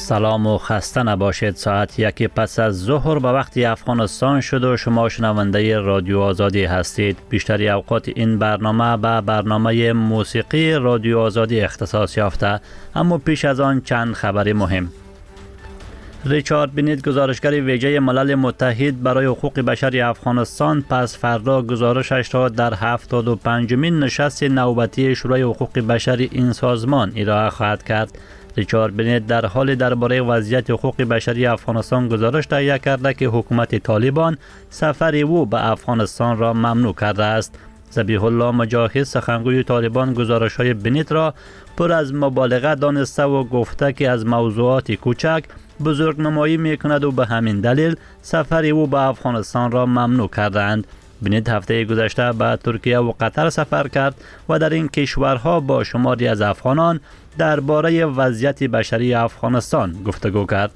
سلام و خسته نباشید. ساعت 1 پس از ظهر به وقت افغانستان شد و شما شنونده رادیو آزادی هستید. بیشتری اوقات این برنامه به برنامه موسیقی رادیو آزادی اختصاص یافته، اما پیش از آن چند خبر مهم. ریچارد بنیت، گزارشگر ویژه ملل متحد برای حقوق بشر افغانستان، پس فردا گزارشش را در 75مین نشست نوبتی شورای حقوق بشر این سازمان ارائه خواهد کرد. ریچارد بنیت در حال درباره وضعیت حقوق بشری افغانستان گزارش تهیه کرده که حکومت طالبان سفر او به افغانستان را ممنوع کرده است. ذبیح الله مجاهد، سخنگوی طالبان، گزارش‌های بنیت را پر از مبالغه دانسته و گفته که از موضوعات کوچک بزرگ نمایی می کند و به همین دلیل سفر او به افغانستان را ممنوع کردند. بنیت هفته گذشته به ترکیه و قطر سفر کرد و در این کشورها با شماری از افغانان درباره وضعیت بشری افغانستان گفتگو کرد.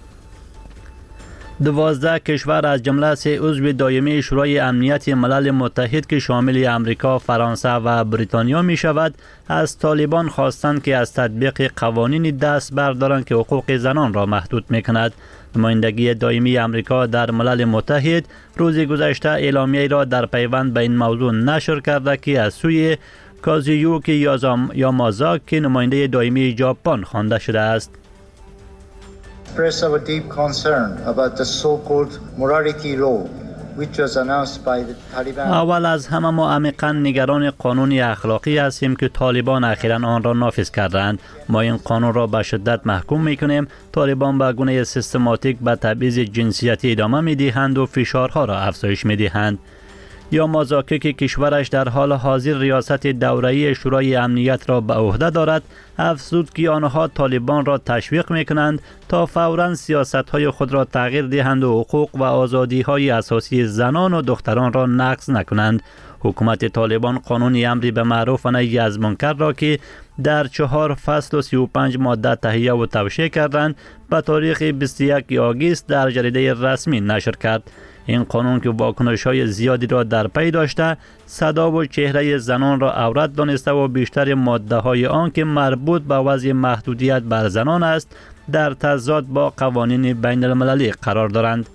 12 کشور از جمله 3 عضو دایمی شورای امنیت ملل متحد که شامل امریکا، فرانسه و بریتانیا می شود، از طالبان خواستند که از تطبیق قوانین دست بردارند که حقوق زنان را محدود می کند. نمایندگی دائمی امریکا در ملل متحد روز گذشته اعلامیه را در پیوند به این موضوع نشر کرده که از سوی کازویوکی یامازاکی، نماینده دائمی ژاپن، خوانده شده است. اول از همه ما عمیقاً نگران قانون اخلاقی هستیم که طالبان اخیراً آن را نافذ کردند. ما این قانون را به شدت محکوم می‌کنیم. طالبان به گونه سیستماتیک به تبعیض جنسیتی ادامه می‌دهند و فشارها را افزایش می‌دهند. یامازاکی که کشورش در حال حاضر ریاست دوره‌ای شورای امنیت را به عهده دارد، افزود که آنها طالبان را تشویق می‌کنند تا فوراً سیاست‌های خود را تغییر دهند و حقوق و آزادی‌های اساسی زنان و دختران را نقض نکنند. حکومت طالبان قانون امری به معروف و نهی از منکر را که در 4 فصل و 35 ماده تهیه و توشیح کردند، به تاریخ 21 آگوست در جریده رسمی نشر کرد. این قانون که واکنش‌های زیادی را در پی داشته، صدا و چهره زنان را عورت دانسته و بیشتر ماده‌های آن که مربوط به وضع محدودیت بر زنان است، در تضاد با قوانین بین المللی قرار دارند.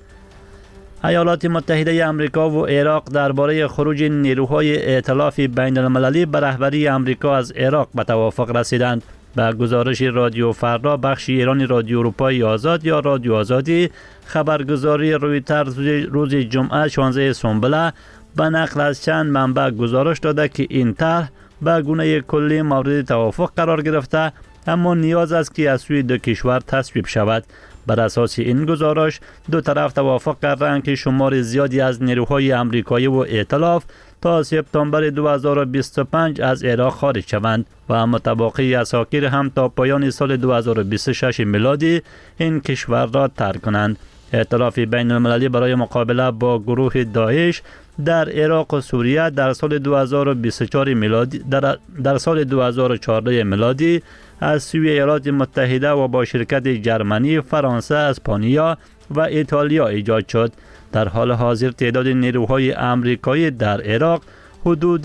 ایالات متحده آمریکا و عراق درباره خروج نیروهای ائتلاف بین المللی به رهبری آمریکا از عراق به توافق رسیدند. به گزارش رادیو فردا، بخش ایرانی رادیو اروپای آزاد یا رادیو آزادی، خبرگزاری رویترز روز جمعه 16 سنبله به نقل از چند منبع گزارش داده که این طرح به گونه کلی مورد توافق قرار گرفته، اما نیاز است که از سوی دو کشور تصویب شود. بر اساس این گزارش دو طرف توافق کردند که شمار زیادی از نیروهای آمریکایی و ائتلاف تا سپتامبر 2025 از عراق خارج شوند و متباقی اساکیر هم تا پایان سال 2026 میلادی این کشور را ترک کنند. ائتلاف بین المللی برای مقابله با گروه داعش در عراق و سوریه در سال 2024 میلادی در سال 2014 میلادی از سوی ایالات متحده و با شرکت جرمنی، فرانسه، اسپانیا و ایتالیا ایجاد شد. در حال حاضر تعداد نیروهای آمریکایی در عراق حدود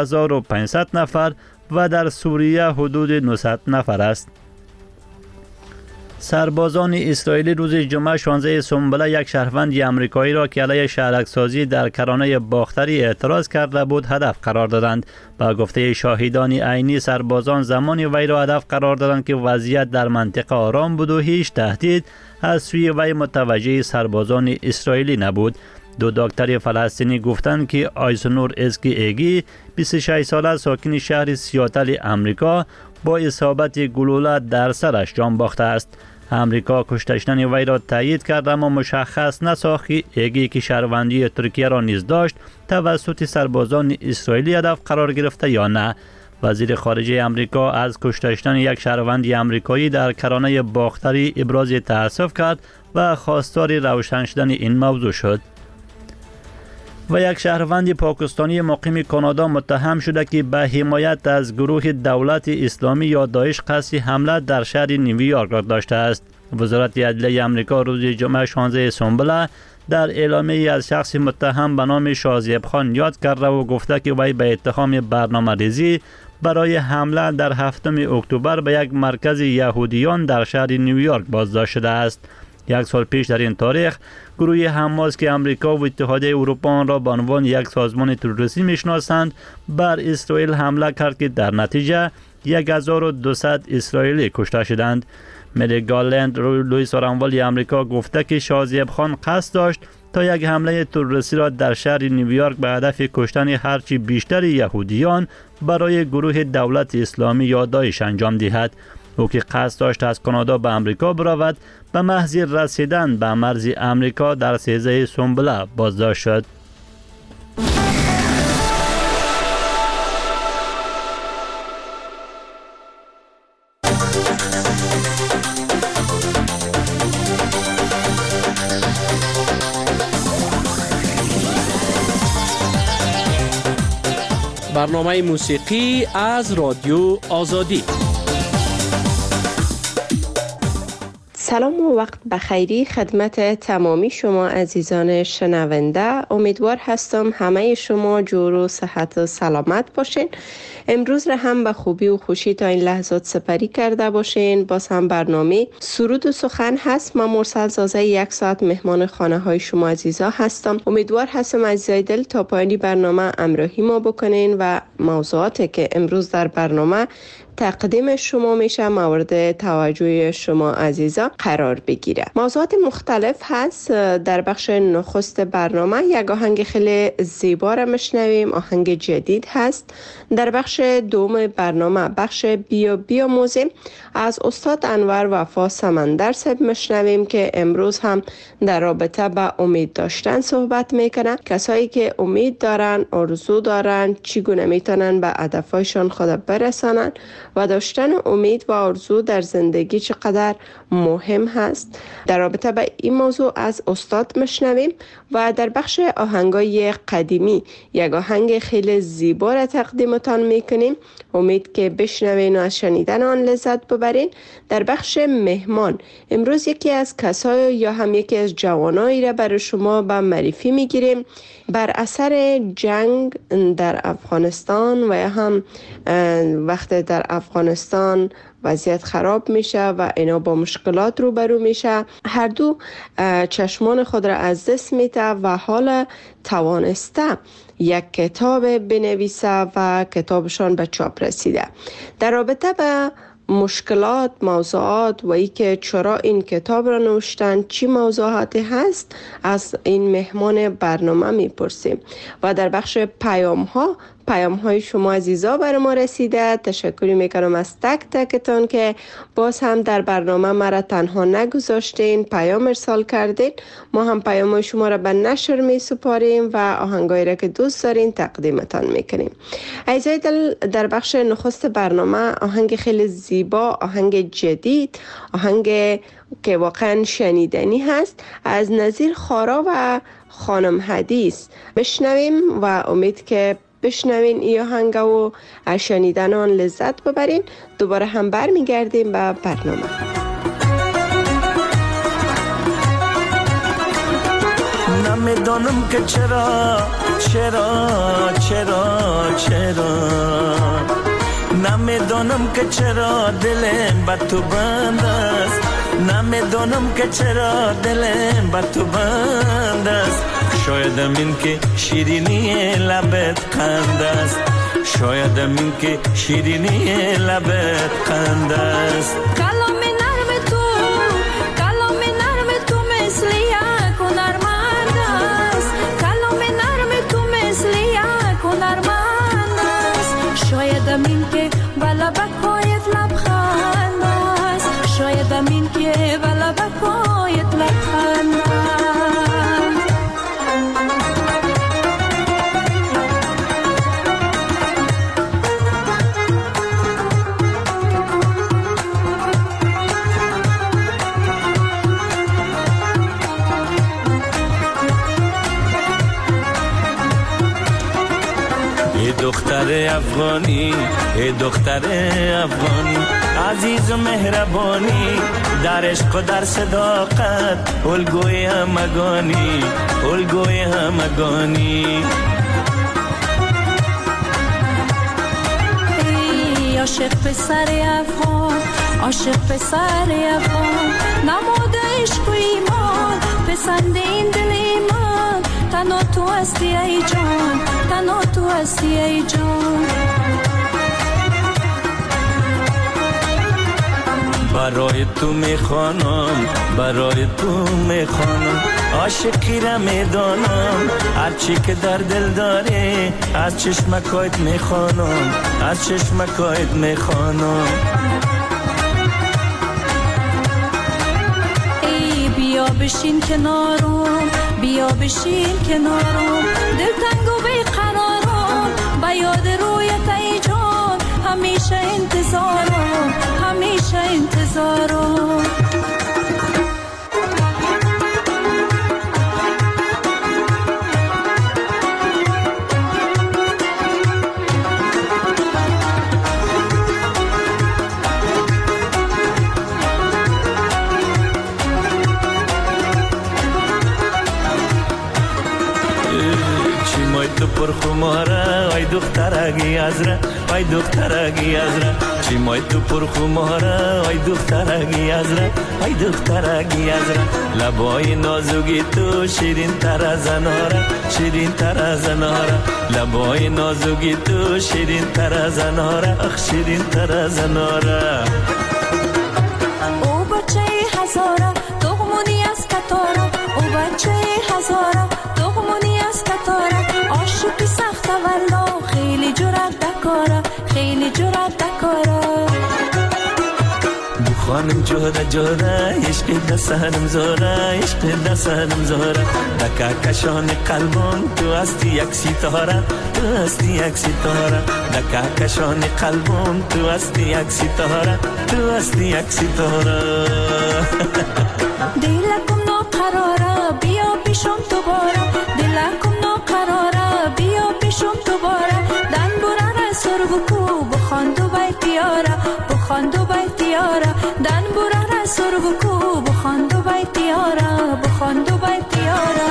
2500 نفر و در سوریه حدود 900 نفر است. سربازان اسرائیلی روز جمعه 16 سنبله یک شهروند آمریکایی را که علیه شهرک‌سازی در کرانه باختری اعتراض کرده بود هدف قرار دادند. با گفته شاهدان عینی، سربازان زمانی وی را هدف قرار دادند که وضعیت در منطقه آرام بود و هیچ تهدید از سوی وی متوجه سربازان اسرائیلی نبود. دو دکتر فلسطینی گفتند که آیسنور اسکی ایگی 26 ساله ساکن شهر سیاتل امریکا با اصابت گلوله در سرش جان باخته است. امریکا کشتشدن وی را تایید کرد، اما مشخص نساخت که ایگی که شهروندی ترکیه را نیز داشت توسط سربازان اسرائیلی هدف قرار گرفته یا نه. وزیر خارجه امریکا از کشتشدن یک شهروند امریکایی در کرانه باختری ابراز تأسف کرد و خواستار روشن شدن این موضوع شد. و یک شهروند پاکستانی مقیم کانادا متهم شده که به حمایت از گروه دولت اسلامی یا داعش قصد حمله در شهر نیویورک داشته است. وزارت عدلیه آمریکا روز جمعه 16 سنبله در اعلامیه از شخص متهم به نام شازیب خان یاد کرده و گفته که وی به اتهام برنامه‌ریزی برای حمله در 7 اکتبر به یک مرکز یهودیان در شهر نیویورک بازداشت شده است. 1 سال پیش در این تاریخ گروه حماس که امریکا و اتحادیه اروپا آن را به عنوان یک سازمان تروریستی میشناسند بر اسرائیل حمله کرد که در نتیجه 1200 اسرائیلی کشته شدند. مری گارلند رئیس سارنوالی امریکا گفته که شازیب خان قصد داشت تا یک حمله تروریستی را در شهر نیویورک به هدف کشتن هرچی بیشتر یهودیان برای گروه دولت اسلامی یا داعش انجام دهد. او که قصد داشت از کانادا به امریکا برود به محض رسیدن به مرز امریکا در 13 سنبله بازداشت شد. برنامه موسیقی از رادیو آزادی. سلام و وقت بخیری خدمت تمامی شما عزیزان شنونده. امیدوار هستم همه شما جور و صحت و سلامت باشین. امروز را هم به خوبی و خوشی تا این لحظات سپری کرده باشین. باز هم برنامه سرود و سخن هست. من مرسل زازه 1 ساعت مهمان خانه های شما عزیزا هستم. امیدوار هستم عزیزای دل تا پایانی برنامه همراهی ما بکنین و موضوعاتی که امروز در برنامه تقدیم شما میشه مورد توجه شما عزیزا قرار بگیره. موضوعات مختلف هست. در بخش نخست برنامه یک آهنگ خیلی زیبا را میشنویم، آهنگ جدید هست. در بخش دوم برنامه بخش بیاموزیم از استاد انور وفا سمندر صاحب میشنویم که امروز هم در رابطه با امید داشتن صحبت میکنه. کسایی که امید دارن، آرزو دارن، چگونه میتونن به هدفهایشان خود برسانن و داشتن امید و آرزو در زندگی چقدر مهم هست. در رابطه با این موضوع از استاد میشنویم و در بخش آهنگای قدیمی یک آهنگ خیلی زیبا را تقدیمتان میکنیم. امید که بشنوین و از شنیدن آن لذت ببرین. در بخش مهمان امروز یکی از کسای یا هم یکی از جوانایی را برای شما به معرفی میگیریم. بر اثر جنگ در افغانستان و یا هم وقت در افغانستان وضعیت خراب میشه و اینا با مشکلات روبرو میشه، هر دو چشمان خود را از دست میده و حالا توانسته یک کتاب بنویسه و کتابشان به چاپ رسیده. در رابطه به مشکلات، موضوعات و ای که چرا این کتاب را نوشتن، چی موضوعاتی هست، از این مهمان برنامه میپرسیم. و در بخش پیام های شما عزیزا بر ما رسیده. تشکری میکنم از تک تکتان که باز هم در برنامه مرا تنها نگذاشتین، پیام ارسال کردین. ما هم پیام های شما را به نشر می سپاریم و آهنگایی را که دوست دارین تقدیمتان میکنیم. عزیزای دل، در بخش نخست برنامه آهنگ خیلی زیبا، آهنگ جدید، آهنگ که واقعا شنیدنی هست از نظیر خارا و خانم حدیث بشنویم و امید که بشنوین ای آهنگ و از شنیدن آن لذت ببرین. دوباره هم برمیگردیم به برنامه. نمیدانم که چرا نمیدانم که چرا دلم با تو بند است، نمیدانم که چرا دلم با تو بند است. شایدم این که شیرینی لبت قند است، شایدم این که شیرینی لبت قند است. کلام نرم تو مثل یک هنرمند است، کلام نرم تو مثل یک هنرمند است. شایدم این که لبکایت لبخند است، شایدم این که لبکایت لبخند است. ای دختر افغانی، ای دختر افغانی، عزیز و مهربانی، در عشق و در صداقت الگوی همگانی، الگوی همگانی. ای عاشق پسر افغان، عاشق پسر افغان، نماد عشق و ایمان، پسند این دل ایمان، تنها تو هستی ای جان، تنها تو هستی ای جان. برای تو میخوانم، برای تو میخوانم، عاشقی را میدانم، هرچی که در دل داری از چشمکایت میخوانم، از چشمکایت میخوانم. ای بیا بشین کنارم، بیا بشین کنارم، دل تنگ و بیقرارم، با یاد رویت ای جان، همیشه انتظارم، همیشه انتظارم. تو پرخماره ای دخترگی ازره، ای دخترگی ازره، چی مای تو پرخماره ای دخترگی ازره، ای دخترگی ازره، لبای نازوگی تو شیرین تر از اناره، شیرین تر از اناره، لبای نازوگی تو شیرین تر از اناره، اخ شیرین تر از اناره. او بچه هزاره دغمونی از کتاره، او بچه هزاره دغمونی از کتاره، عاشقی سخت والله خیلی جرأت دکاره، خیلی جرأت دکاره. خانم جوده جوده عشق دستانم زوره، عشق دستانم زوره، دکا کشان قلبم تو هستی یک ستاره، تو هستی یک ستاره، دکا کشان قلبم تو هستی یک ستاره، تو هستی یک ستاره. دلکم ناقراره بیا پیشم دوباره، دلکم ناقراره بیا پیشم دوباره، دن براره سر بکو بخواند و بیتیاره، بخواند و بیتیاره، دن براره سر بکو بخواند و بیتیاره، بخواند و بیتیاره.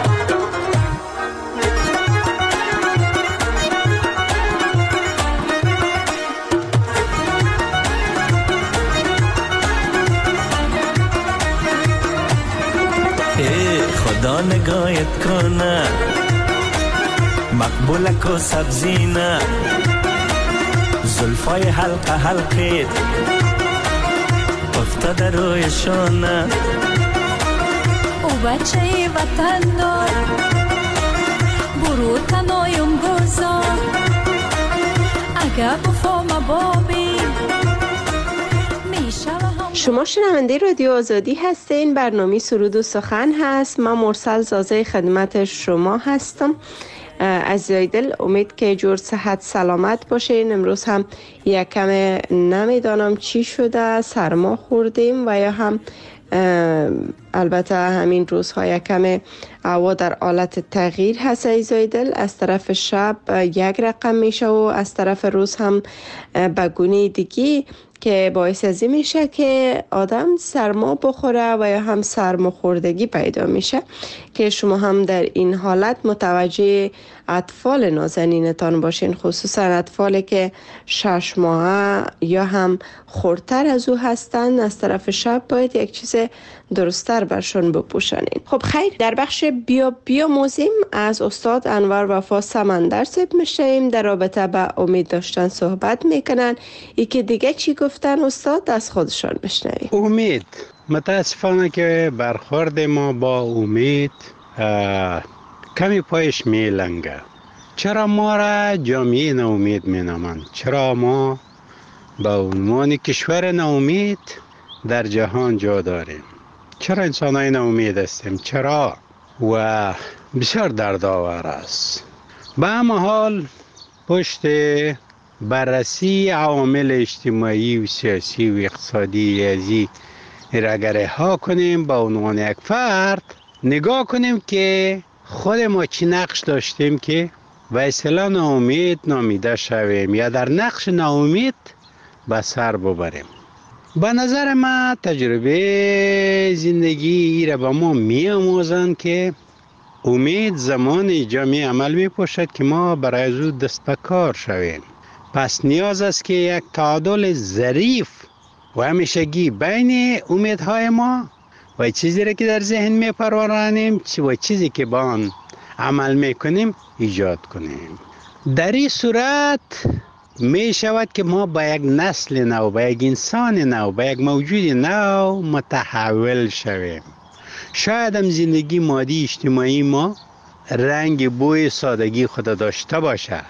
خدا نگاهت کنه مقبولک و سبزینه، زلفای حلقه حلقه افتاده روی شانه، او بچه وطن دار برو تنایم گذار، اگر بفام بابی میشه. شما شنونده رادیو آزادی هستین. برنامه سرود و سخن هست. من مرسل زازه خدمت شما هستم. عزیزای دل، امید که جور صحت سلامت باشین. امروز هم یکم نمیدانم چی شده، سرما خوردیم و یا هم البته همین روزها یکم هوا در حالت تغییر هست. عزیزای دل، از طرف شب یک رقم میشه و از طرف روز هم بگونه دیگی که باعث از این میشه که آدم سرما بخوره و یا هم سرماخوردگی پیدا میشه، که شما هم در این حالت متوجه اطفال نازنینتان باشین، خصوصا اطفالی که 6 ماهه یا هم خردتر از او هستن. از طرف شب باید یک چیز درستر برشون بپوشانین. خب خیر، در بخش بیا موزیم از استاد انور وفا سمندر صاحب میشیم، در رابطه با امید داشتن صحبت میکنن. ای که دیگه چی گفتن استاد از خودشان بشنویم. امید، متاسفانه که برخورد ما با امید کمی پایش میلنگه. چرا ما را جامعه ناامید مینامند؟ چرا ما با عنوان کشور ناامید در جهان جا داریم؟ چرا انسانای ناامید هستیم؟ چرا؟ و بسیار دردآور است. به همه حال پشت بررسی عوامل اجتماعی و سیاسی و اقتصادی ازی را اگر ها کنیم با عنوان یک فرد، نگاه کنیم که خود ما چی نقش داشتیم که و اصلا ناامید نامیده شویم یا در نقش ناامید به سر ببریم. به نظر من تجربه زندگی را به ما می آموزند که امید زمان جامعه عمل می پوشد که ما برای از دست به کار شویم. پس نیاز است که یک تعادل ظریف و همیشگی بین امیدهای ما و چیزی را که در ذهن می پرورانیم و چیزی که با آن عمل می کنیم ایجاد کنیم. در این صورت می شود که ما به یک نسل نو، به یک انسان نو، به یک موجود نو متحول شویم. شاید هم زندگی مادی اجتماعی ما رنگ بوی سادگی خود داشته باشه،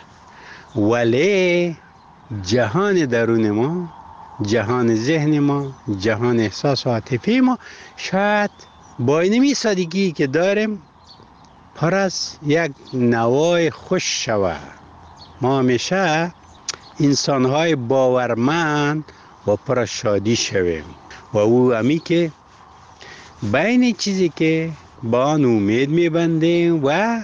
ولی جهان درون ما، جهان ذهن ما، جهان احساس و عاطفی ما شاید با اینمی سادگی که داریم پر از یک نوای خوش شود. ما همیشه انسان‌های باورمند و پر شادی شویم و او همی که بین چیزی که با آن امید می‌بندیم و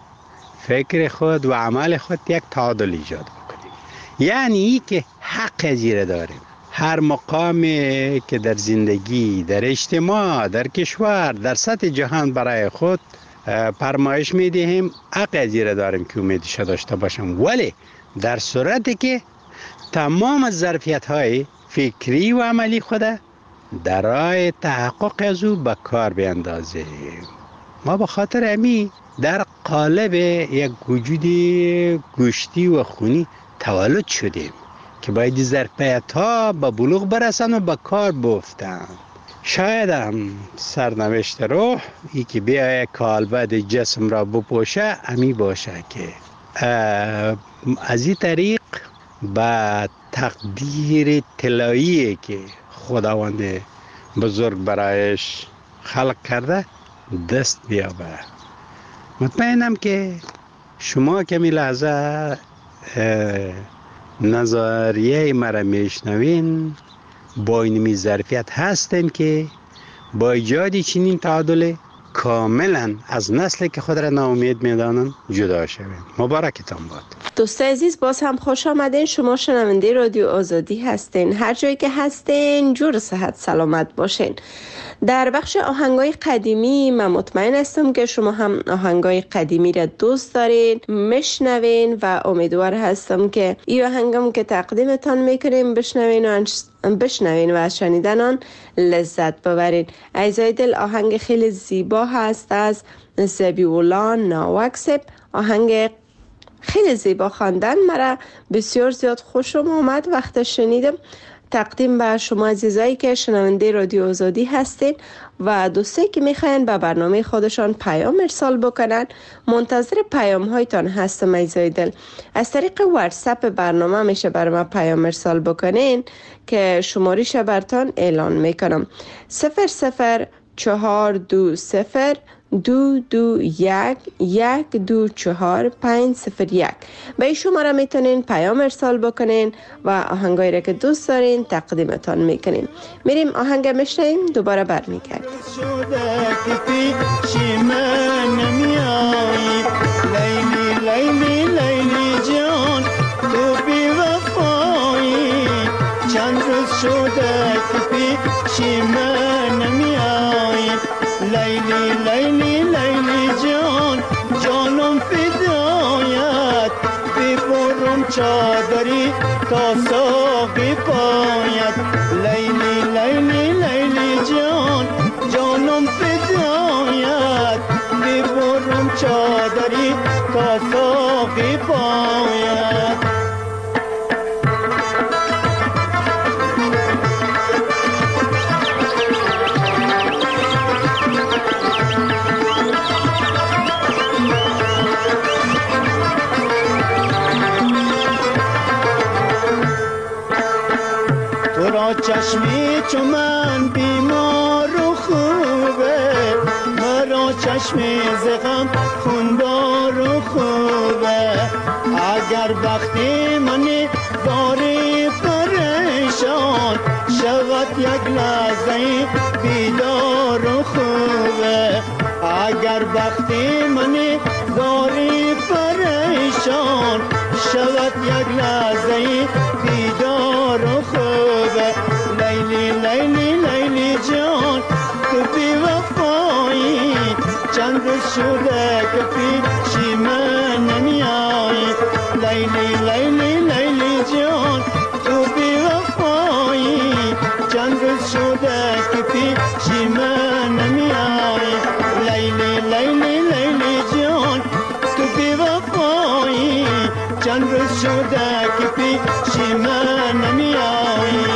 فکر خود و عمل خود یک تعادل ایجاد بکنیم. یعنی ای که حق زیره داریم. هر مقامی که در زندگی، در اجتماع، در کشور، در سطح جهان برای خود فرمایش میدهیم، حق زیره داریم که امیدش داشته باشیم، ولی در صورتی که تمام ظرفیت‌های فکری و عملی خود در راه تحقق از او به کار بیندازیم. ما به خاطر امی در قالب یک وجود گوشتی و خونی تولد شدیم که باید ظرفیت‌ها به بلوغ برسن و به کار بیفتن. شاید هم سرنوشت روح ای که بیای کالبد جسم را بپوشه امی باشه که از این طریق به تقدیر طلایی که خداوند بزرگ برایش خلق کرده دست بیابه. مطمئنم که شما کمی لحظه نظریه مرا میشنوین با اینمی ظرفیت هستیم که با ایجاد چنین تعادل کاملا از نسلی که خود را ناامید میدانند جدا شویم. مبارکتان باد. دوستای عزیز، باز هم خوش آمدین. شما شنونده رادیو آزادی هستین. هر جایی که هستین جور صحت سلامت باشین. در بخش آهنگای قدیمی من مطمئن هستم که شما هم آهنگای قدیمی را دوست دارین، میشنوین و امیدوار هستم که این آهنگم که تقدیمتان میکنیم بشنوین و از شنیدن آن لذت ببرین. عزیزای دل، آهنگ خیلی زیبا هست از زبیولا ناوکسب. آهنگ خیلی زیبا خواندن، مرا بسیار زیاد خوشم آمد وقت شنیدم. تقدیم به شما عزیزایی که شنونده رادیو آزادی هستین و دوستایی که میخواین به برنامه خودشان پیام ارسال بکنن، منتظر پیام هایتان هستم عزیزای دل. از طریق واتساپ برنامه میشه بر ما پیام ارسال بکنین که شماره‌اش براتون اعلان میکنم. 00420 221 124 501. به این شماره میتونین پیام ارسال بکنین و آهنگایی را که دوست دارین تقدیمتان میکنیم. میریم آهنگ میشنیم، دوباره برمیگردیم. لیلی لیلی جان تو بی وفایی، چند روز شده که پیشی من نمیایی. لیلی لیلی لیلی جان جانم فدایت، ببرم چادری تا ساقی پایت. لیلی لیلی لیلی جان جانم فدایت، ببرم چادری تا ساقی پایت. چشمی چو من بیمار و خوبه، مرا چشمی زغم خوندار و خوبه. اگر وقتی منی داری پریشان، شود یک لحظه بیدار و خوبه. اگر وقتی منی داری پریشان، جان شود یک لحظه بیدار و خوبه. لیلی لیلی لیلی جان تو بی وفایی، چند روز شده که پیشی من نمیایی. لیلی لیلی لیلی جان تو بی وفایی، چند روز شده که پیشی من نمیایی. لیلی لیلی لیلی جان تو بی وفایی، چند روز شده که پیشی من نمیایی.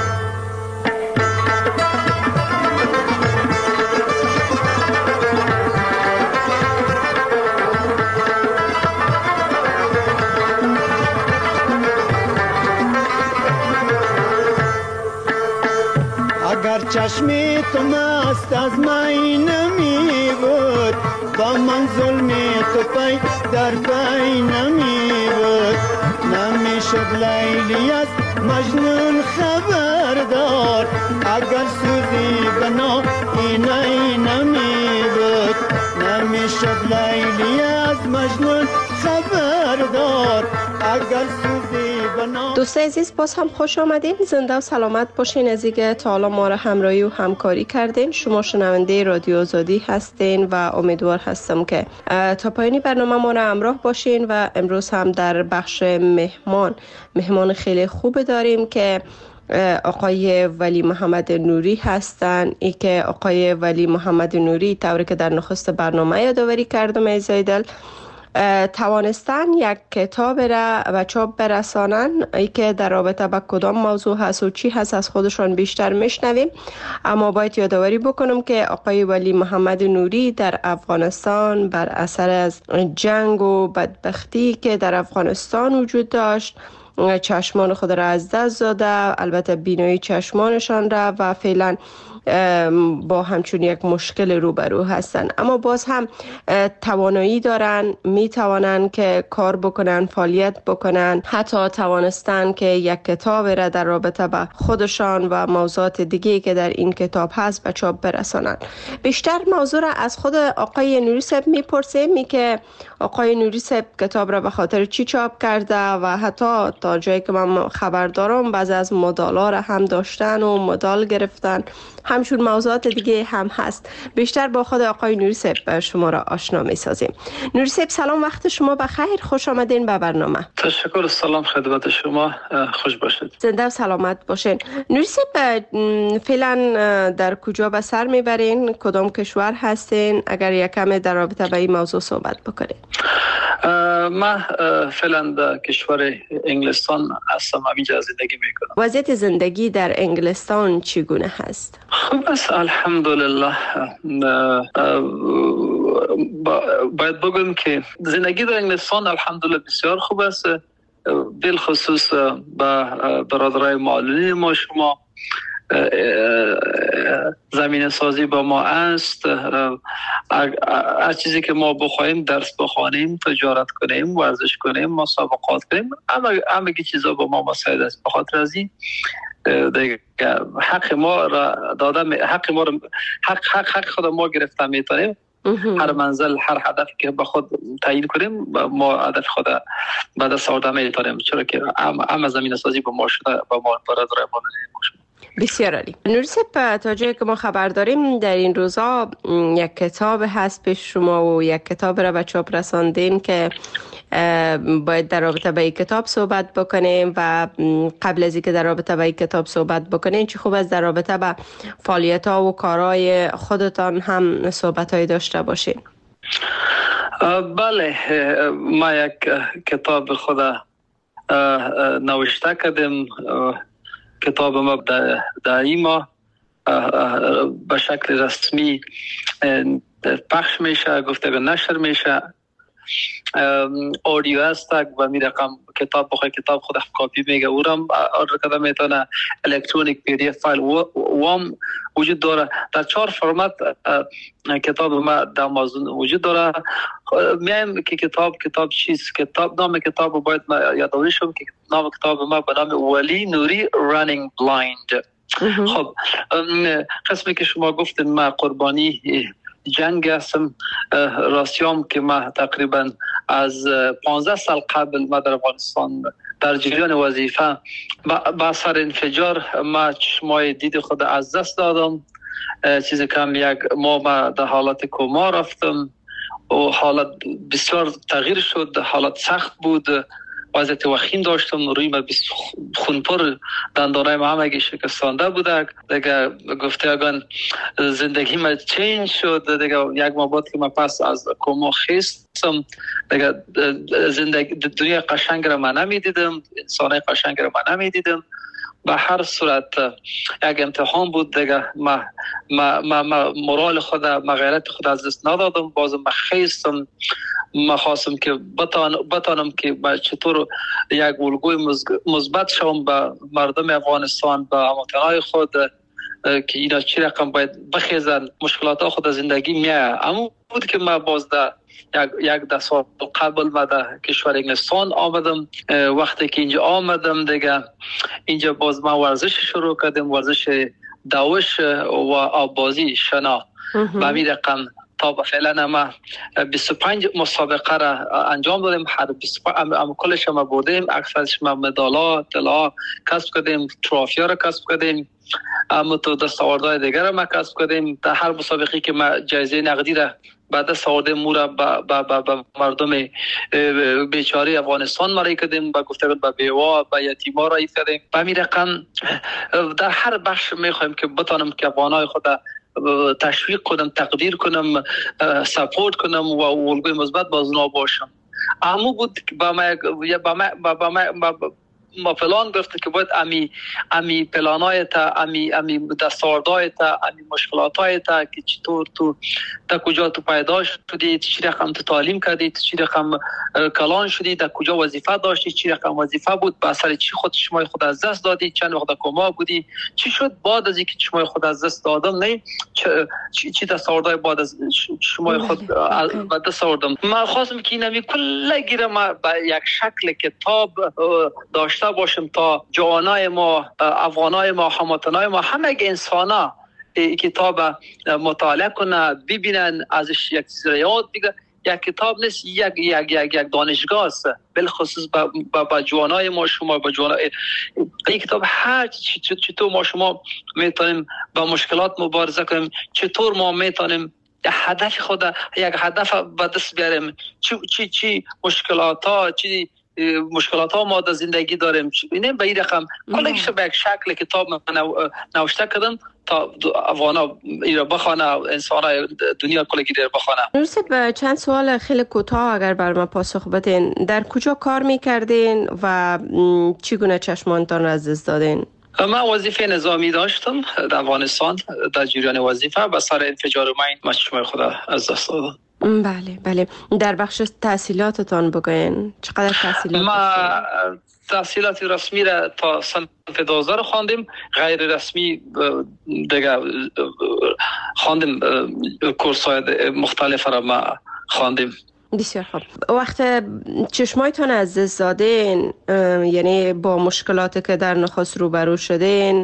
اگر چشمی تو مست از می نمی بود، با من ظلمی تو پی در پی نمی بود. نمی شد لیلی از مجنون خبردار، اگر سوزی بنا اینه نمی بود. نمی شد لیلی از مجنون خبردار، اگر سوزی بنا. دوستای عزیز باز هم خوش آمدین، زنده و سلامت باشین. از اینکه تا حالا ما را همراهی و همکاری کردین. شما شنونده رادیو آزادی هستین و امیدوار هستم که تا پایانی برنامه ما را همراه باشین. و امروز هم در بخش مهمان خیلی خوب داریم که آقای ولی محمد نوری هستن. ای که آقای ولی محمد نوری طوری که در نخست برنامه یادآوری کردم عزیزای دل، توانستن یک کتاب را به چاپ برسانن. ای که در رابطه با کدام موضوع هست و چی هست از خودشان بیشتر میشنویم. اما باید یادآوری بکنم که آقای ولی محمد نوری در افغانستان بر اثر از جنگ و بدبختی که در افغانستان وجود داشت چشمان خود را از دست داده، البته بینایی چشمانشان را، و فعلا با همچون یک مشکل روبرو هستن. اما باز هم توانایی دارن، می توانن که کار بکنن، فعالیت بکنن، حتی توانستن که یک کتاب را در رابطه با خودشان و موضوعات دیگه که در این کتاب هست به چاپ برسانن. بیشتر موضوع را از خود آقای نوری صاحب میپرسیم که آقای نوری صاحب کتاب را به خاطر چی چاپ کرده و حتی تا جایی که من خبر دارم بعضی از مدالا را هم داشتن و مدال گرفتن. همچون موضوعات دیگه هم هست. بیشتر با خود آقای نوری صاحب شما را آشنا می سازیم. نوری صاحب سلام، وقت شما بخیر، خوش آمدین به برنامه. تشکر، سلام خدمت شما، خوش باشید. زنده و سلامت باشین. نوری صاحب فعلا در کجا به سر میبرین؟ کدام کشور هستین؟ اگر یکم در رابطه با این موضوع صحبت بکنین. من فعلا در کشور انگلستان هستم، همینجا زندگی میکنم. وضعیت زندگی در انگلستان چگونه هست؟ خوب است الحمدلله. باید بگم که زندگی در انگلستان الحمدلله بسیار خوب است، بالخصوص با برادرای معلولین ما. شما زمین سازی با ما است، از چیزی که ما بخوایم، درس بخوانیم، تجارت کنیم، ورزش کنیم، مسابقات کنیم، همه چیزا با ما مساعد است. به خاطر از این حق ما را داده، حق خود ما گرفته میتونیم. هر منزل، هر هدفی که به خود تعیین کنیم ما هدف خود به دست آورده میتونیم، چرا که همه زمین سازی با ما شده، با ما برادرای ما شده. بسیار عالی. نوری صاحب تا جایی که ما خبر داریم در این روزا یک کتاب هست پیش شما و یک کتاب را به چاپ رساندین که باید در رابطه با این کتاب صحبت بکنیم. و قبل از اینکه در رابطه با این کتاب صحبت بکنیم چه خوب است در رابطه با فعالیت ها و کارهای خودتان هم صحبت های داشته باشین. بله، ما یک کتاب خود نوشته کردیم. کتاب ما در این ماه به شکل رسمی پخش میشه، گفته به نشر میشه. آدیو است و می رقم کتاب بخوای کتاب خود کاپی میگه او را آردر کرده میتونه الکترونیک پی دی اف فایل وام وجود داره. در 4 فرمت کتاب ما در آمازون وجود داره. میایم که کتاب چیست؟ نام کتاب رو باید ما یادآوری شم که نام کتاب ما به نام ولی نوری Running Blind. خب قسمی که شما گفتین ما قربانی جنگ هستم. راستیام که ما تقریبا از 15 سال قبل ما در افغانستان در جریان وظیفه با سر انفجار ما چشمای دید خود از دست دادم. چیز کم یک ماه در حالت کما رفتم و حالت بسیار تغییر شد. حالت سخت بود، وضعیت وخیم داشتم، روی ما خونپر، دندانای ما همگی شکستانده بوده. دیگه گفته اگان زندگی ما چینج شد. دیگه یک ماه بعد که ما پس از کما خیستم، دیگه زندگی دنیا قشنگ را من نمیدیدم، انسانای قشنگ را من نمیدیدم. به هر صورت یک امتحان بود دیگه. ما مورال خود، ما غیرت خود از دست ندادم. بازم ما خیستم. ما خواستم که بتانم که چطور یک الگوی مثبت شوم به مردم افغانستان، به هموطنای خود، که اینا چی رقم باید بخیزن، مشکلات خود زندگی میه. اما بود که ما باز یک ده سال قبل ما در کشور انگلستان آمدم. وقتی که اینجا آمدم دیگه اینجا باز ما ورزش شروع کردیم، ورزش دوش و آبازی شنا. به همین رقم تا فعلا ما 25 مسابقه را انجام دادیم. هر 25 کلش ما بردیم، اکثرش ما مدالا طلا کسب کردیم، تروفی را کسب کردیم، اما تو دستاوردهای دیگر را ما کسب کردیم. در هر مسابقه که ما جایزه نقدی را بعد دستاورد مورا با مردم بیچاره افغانستان ماری کردیم، با گفتگو با بیوا با یتیما را کردیم. به همین رقم در هر بخش میخوایم که بتانم که افغانای خود تشویق کنم، تقدیر کنم، سپورت کنم و الگوی مثبت باز اونا باشم. اما بود ما پلان گرفته که باید امی پلانای تا امی دستاوردهای تا امی مشکلاتای تا که چطور تو تا کجا تو پیدا شدی، چی رقم تو تعلیم کردی، چی رقم کلان شدی، تا کجا وظیفه داشتی، چی رقم وظیفه بود، به اثر چی چشمای خود از دست دادی، چند وقت کما بودی، چی شد بعد از اینکه چشمای خود از دست دادم، نه چی دستاوردهای بعد از چشمای خود به دست آوردم. من خواستم که اینمی کلگی را ما به یک شکل کتاب داشته باشم تا جوانای ما، افغانای ما، هموطنای ما، همه انسانا کتاب مطالعه کنه، ببینن، ازش یک چیز را یاد بگیرن. یک کتاب نیست، یک دانشگاه است، بالخصوص با جوانای ما، شما با جوانای این کتاب هر چطور ما شما میتونیم با مشکلات مبارزه کنیم، چطور ما میتونیم هدف خود یک هدف به دست بیاریم، چی مشکلات ها ما در زندگی داریم. اینه به این رقم کلش به یک شکل کتاب نوشته کردم تا افغانا ایرا بخوانه، انسان های دنیا کلگی دیر بخوانه. نورصد، چند سوال خیلی کوتاه اگر بر ما پاسخ بدین. در کجا کار میکردین و چگونه چشمانتان را از دست دادین؟ من وظیفه نظامی داشتم در افغانستان. در جریان وظیفه به سر انفجار مین چشمای خود از دست دادم. بله. در بخش تحصیلاتتان بگوین چقدر تحصیلات؟ ما تحصیلات رسمی را تا صنف 12 خواندیم، غیر رسمی دیگه خواندیم، کورس‌های مختلف را ما خواندیم. بسیار خوب. وقت چشمایتان از دست دادین، یعنی با مشکلاتی که در نخست روبرو شدین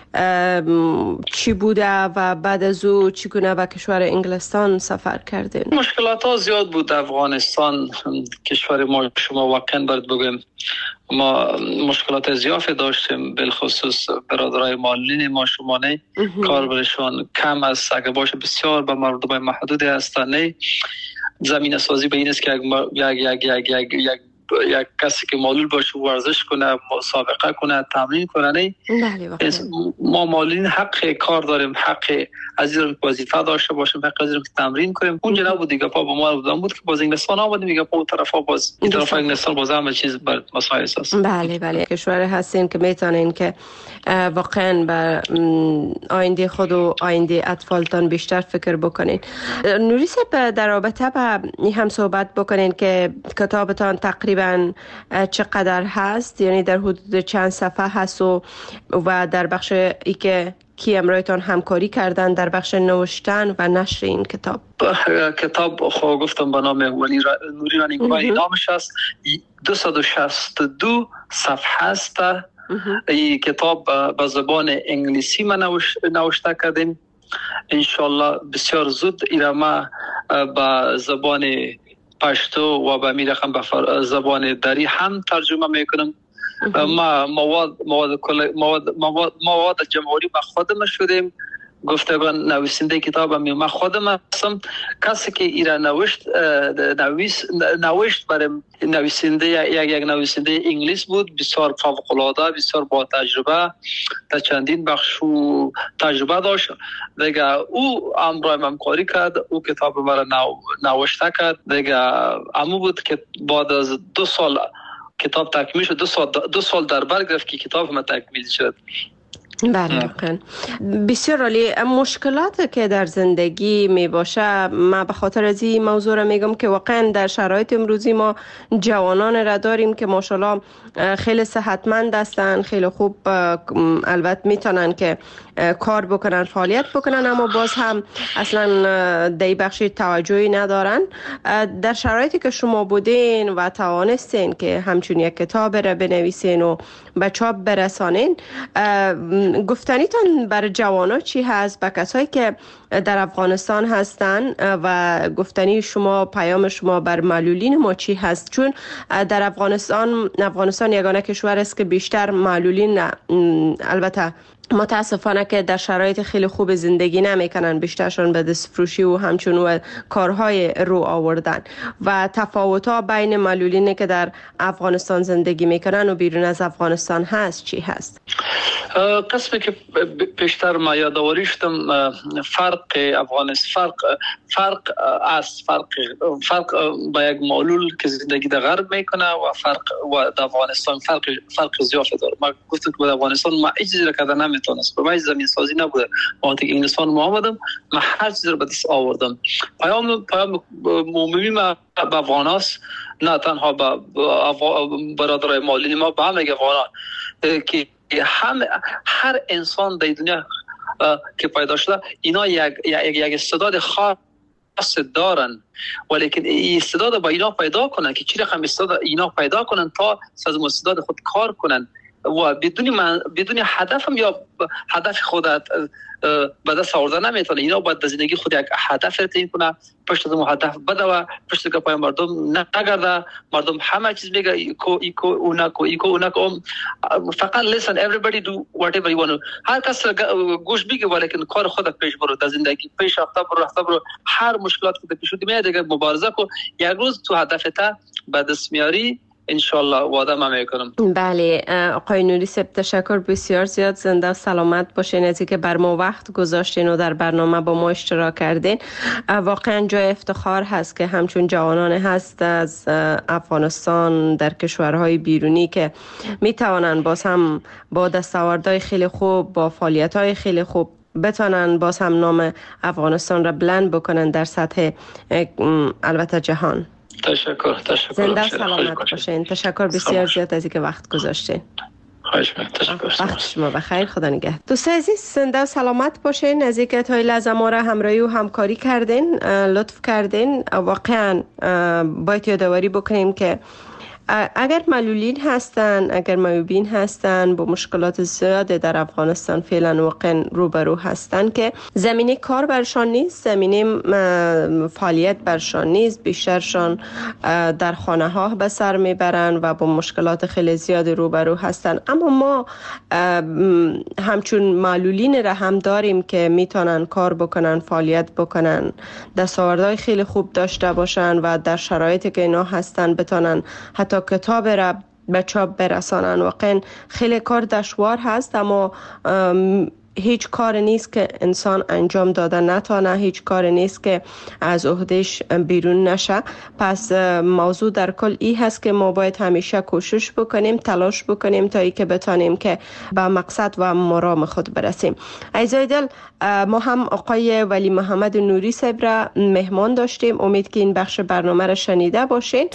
چی بوده و بعد از او چگونه به کشور انگلستان سفر کردین؟ مشکلات ها زیاد بود افغانستان، کشور ما. شما واقعا باید بگویم ما مشکلات زیادی داشتیم، بالخصوص برادرای مالین ما. شما نه کاربرشان کم است، اگه باشه بسیار به مردم محدودی هستند. نه زمین سازی به این است که یک کسی که معلول باشه ورزش کنه، مسابقه کنه، تمرین کنه. نه ما معلولین حق کار داریم، حق از این وظیفه داشته باشیم، حق از این که تمرین کنیم. اونجا نبود دیگه، پا با ما بود که باز انگلستان آمدیم دیگه، پا طرفا باز این طرف انگلستان باز همه چیز بر مسائل است. بله کشور هستین که میتونین که واقعا به آینده خود و آینده اطفالتان بیشتر فکر بکنین. نوری صاحب، در رابطه با این هم صحبت بکنین که کتابتان تقریبا چقدر هست، یعنی در حدود چند صفحه هست و در بخش ای که کی امرایتان همکاری کردن در بخش نوشتن و نشر این کتاب؟ کتاب خب گفتم به نام ولی نوری رانیگوهی نامش است. 262 صفحه است. این کتاب به زبان انگلیسی ما نوشته کردیم انشالله بسیار زود ایرما با زبان پشتو و به می رقم به زبان دری هم ترجمه میکنم. ما مواد جمهوری با خودم شدیم، گفتگان نویسنده کتاب من خودم هستم. کسی که ایران نوشت برای نویسنده یک نویسنده انگلیس بود، بسیار فوق العاده، بسیار با تجربه، تا چندین بخش تجربه داشت دیگه. او امروز همکاری کرد، او کتاب مرا نوشته کرد دیگه. امو بود که بعد از 2 سال کتاب تکمیل شد. 2 سال در بر گرفت که کتاب ما تکمیل شد. بله واقعا بسیار عالی. مشکلات که در زندگی می باشه، من به خاطر از این موضوع را میگم که واقعا در شرایط امروزی ما جوانان را داریم که ماشاءالله خیلی صحتمند هستند، خیلی خوب البته میتونن که کار بکنن، فعالیت بکنن، اما باز هم اصلا در بخش توجهی ندارن. در شرایطی که شما بودین و توانستین که همچون یک کتاب را بنویسین و به چاپ برسانین، گفتنیتان برای جوانا چی هست، به کسایی که در افغانستان هستن و گفتنی شما، پیام شما بر معلولین ما چی هست؟ چون در افغانستان یگانه کشور است که بیشتر معلولین، البته متاسفانه که در شرایط خیلی خوب زندگی نمیکنن، بیشترشون به دستفروشی و همچنین کارهای رو آوردن. و تفاوت‌ها بین معلولینی که در افغانستان زندگی میکنن و بیرون از افغانستان هست چی هست؟ قسمی که بیشتر ما یادآوری شدم، فرق افغانستان فرق با یک معلول که زندگی در غرب میکنه و فرق و در افغانستان فرق زیادی داره. ما گفتم که در افغانستان ما اجازه کردن نمیتونست، به من زمین سازی نبوده. وقتی که انگلستان ما آمدم، من هر چیز رو به دست آوردم. پیام عمومی ما به افغاناست، نه تنها به برادرای معلولین ما، به همه افغانان که هر انسان در دنیا که پیدا شده اینا یک استعداد خاص دارن، ولیکن این استعداد با اینا پیدا کنن که چی رقم استعداد اینا پیدا کنن تا از استعداد خود کار کنن و بدون هدفم یا هدف خودت به دست آوردن نمیتونه. اینا باید در زندگی خود یک هدف تعیین کنه، پشت از هدف بده و پشت که پای مردم نگرده. مردم همه چیز میگه ایکو اونکو فقط listen everybody do whatever you want. هر کس گوش بگه ولیکن کار خودت پیش برو، در زندگی پیش رفته برو. هر مشکلات که پیش میاد دیگه مبارزه کو، یک روز تو هدفت به دست میاری. انشالله وعده ما میکنم. بله آقای نوری صاحب، تشکر بسیار زیاد. زنده و سلامت باشین از اینکه بر ما وقت گذاشتین و در برنامه با ما اشتراک کردین. واقعا جای افتخار هست که همچون جوانان هست از افغانستان در کشورهای بیرونی که میتوانن باز هم با دستاوردهای خیلی خوب، با فعالیت‌های خیلی خوب بتونن باز هم نام افغانستان را بلند بکنن در سطح البته جهان. تشکر. زنده سلامت باشین. تشکر بسیار زیاد از اینکه وقت گذاشتین. وقت شما بخیر. خدا نگهدار. دوستان عزیز، زنده سلامت باشین. از اینکه تا این لحظه ما را همراهی و همکاری کردین، لطف کردین. واقعا باید یادآوری بکنیم که اگر معلولین هستن، اگر معیوبین هستن، با مشکلات زیاد در افغانستان فعلا واقعا روبرو هستن که زمینه کار برشان نیست، زمینه فعالیت برشان نیست، بیشترشان در خانه ها به سر میبرن و با مشکلات خیلی زیاد روبرو هستن. اما ما همچون معلولین را هم داریم که میتونن کار بکنن، فعالیت بکنن، دستاوردهای خیلی خوب داشته باشن و در شرایطی که اینا هستن بتونن حتی کتاب را به چاپ برسانن. واقعا خیلی کار دشوار هست، اما هیچ کار نیست که انسان انجام داده نتانه، هیچ کار نیست که از عهدهش بیرون نشه. پس موضوع در کل ای هست که ما باید همیشه کوشش بکنیم، تلاش بکنیم تا ای که بتانیم که به مقصد و مرام خود برسیم. عزیزای دل، ما هم آقای ولی محمد نوری صاحب را مهمان داشتیم. امید که این بخش برنامه را شنیده باشین.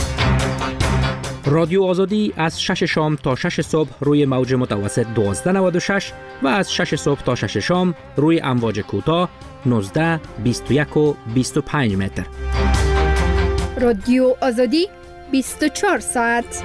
رادیو آزادی از 6 شام تا 6 صبح روی موج متوسط 1296 و از 6 صبح تا 6 شام روی امواج کوتاه 19، 21 و 25 متر. رادیو آزادی 24 ساعت.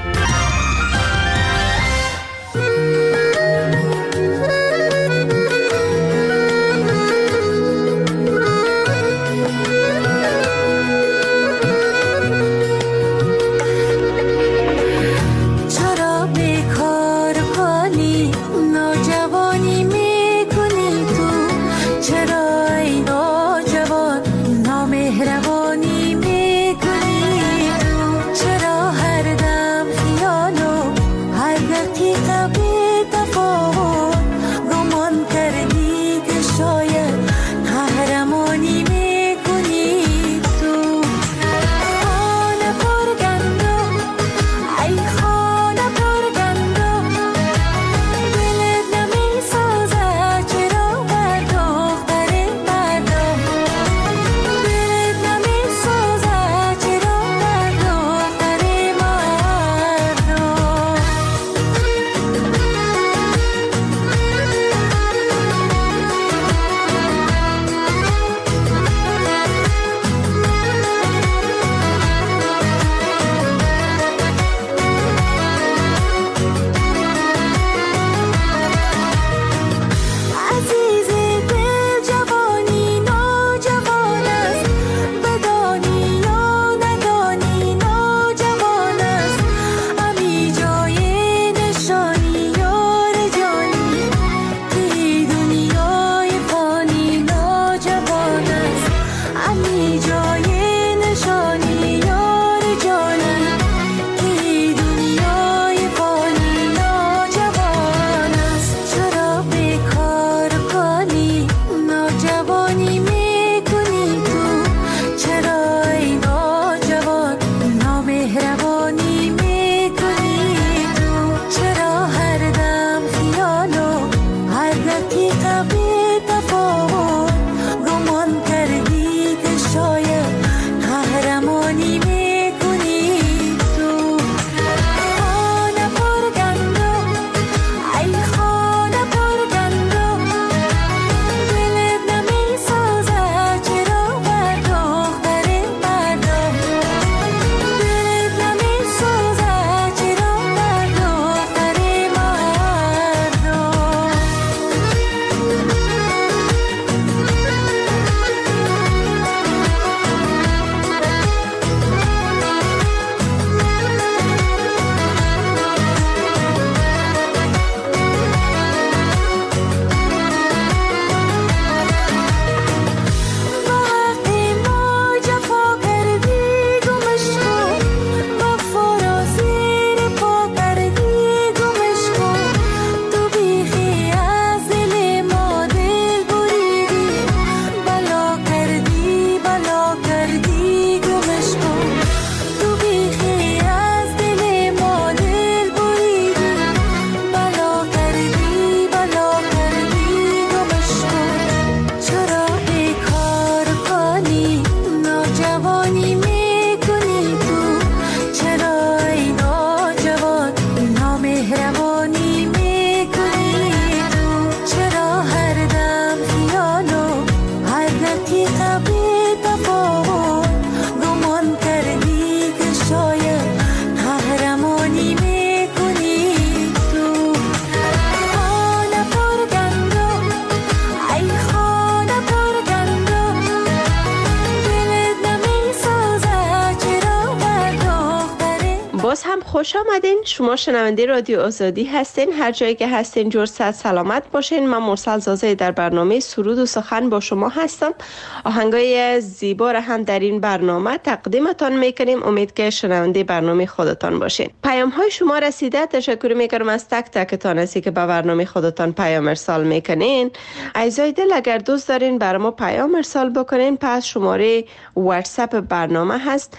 خوش آمدین. شما شنونده رادیو آزادی هستین. هر جایی که هستین جور صحت سلامت باشین. من مرسل زازه در برنامه سرود و سخن با شما هستم. آهنگای زیبا را هم در این برنامه تقدیمتان میکنیم. امید که شنونده برنامه خودتان باشین. پیام های شما رسیده. تشکر میکنم از تک تکتان هستی که به برنامه خودتان پیام ارسال میکنین. عزیزای دل، اگر دوست دارین برای ما پیام ارسال بکنین، پس شماره واتساپ برنامه هست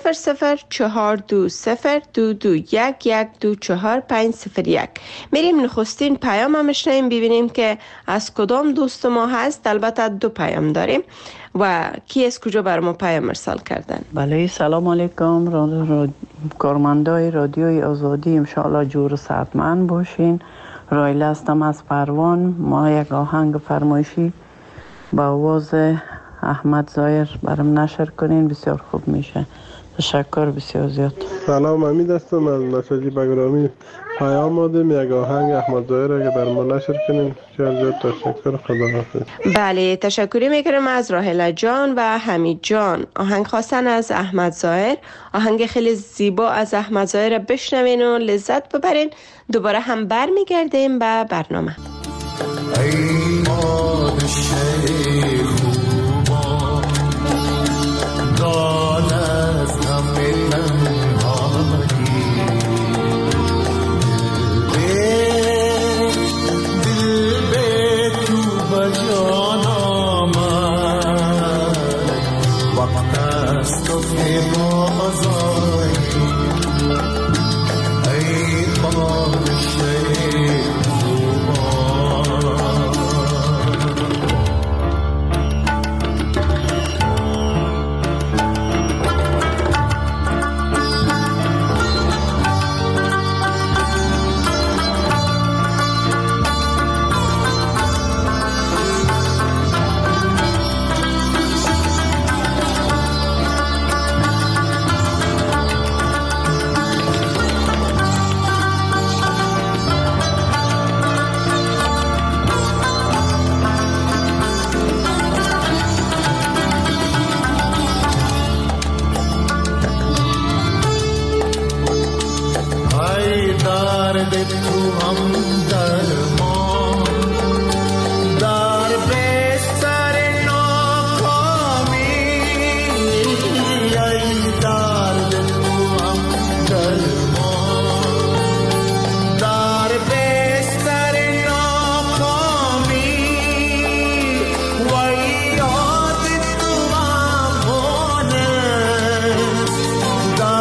004202211240501. میریم نخستین پیام هم بشنویم ببینیم که از کدام دوست ما هست. البته 2 پیام داریم و کی از کجا بر ما پیام ارسال کردن. بله، سلام علیکم کارمندای رادیوی آزادی، انشاءالله جور و صحتمند باشین. رایل هستم از پروان. ما یک آهنگ فرمایشی با آواز احمد ظاهر برام نشر کنین، بسیار خوب میشه. تشکر بسیار زیاد. سلام، امید هستم از مساجی بگرامی. پیام آدم یک آهنگ احمد ظاهر که در ما نشر کنین. بسیار زیاد تشکر. خداحافظ. بله، تشکری میکنم از راهله جان و حمید جان. آهنگ خواستن از احمد ظاهر. آهنگ خیلی زیبا از احمد ظاهر بشنوین و لذت ببرین. دوباره هم برمیگردیم به برنامه.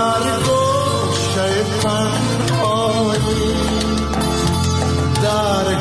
Dar